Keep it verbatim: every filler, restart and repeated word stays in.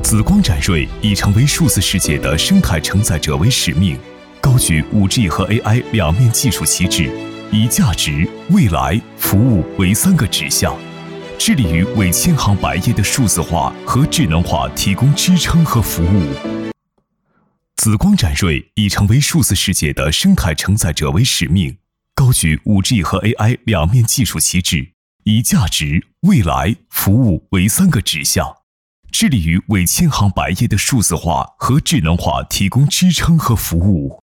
紫光展锐以成为数字世界的生态承载者为使命，高举 五 G 和 A I 两面技术旗帜，以价值、未来、服务为三个指向，致力于为千行百业的数字化和智能化提供支撑和服务。紫光展锐以成为数字世界的生态承载者为使命，高举 五 G 和 A I 两面技术旗帜，以价值、未来、服务为三个指向，致力于为千行百业的数字化和智能化提供支撑和服务。